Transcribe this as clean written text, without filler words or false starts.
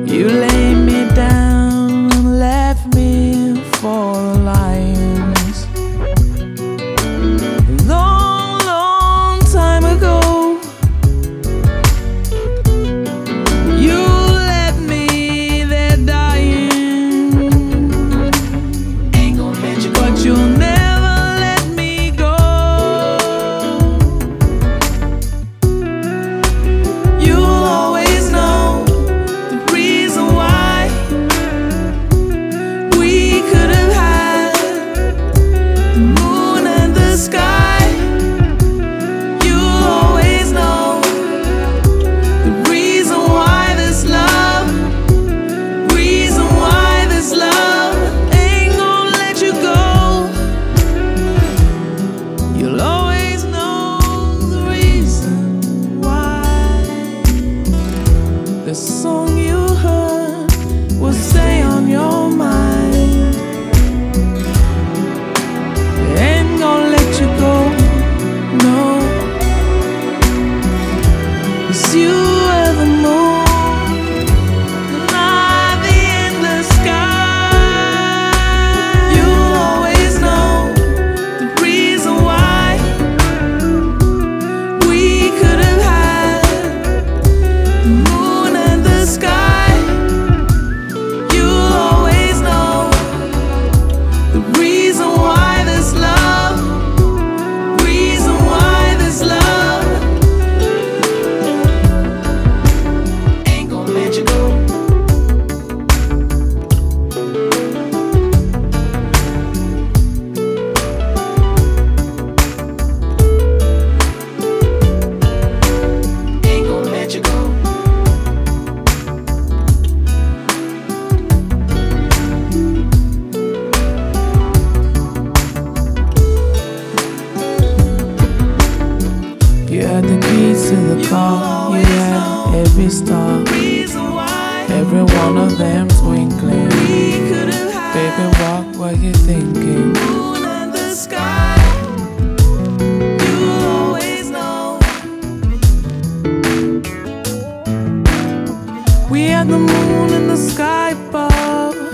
You laid me down and left me for the lions. Long, long time ago, you left me there dying. Ain't gonna let you go, but you'll never let me go. You'll always know the reason why we could have had the moon and the sky. You'll always know the reason why this love, reason why this love ain't gonna let you go. You'll always know the reason why. The song you heard will stay on your mind. It ain't gonna let you go, no. 'Cause you are the moon and I'm the endless sky. You'll always know the reason why we could have had the moon and the sky. You'll always know the reason why this love, reason why this love ain't gonna let you go. Ain't gonna let you go. You had the keys to the car, you had every star, Reason why every one of them twinkling. we could have had Baby, what were you thinking? the moon and the sky. You'll always know. We had the moon in the sky above.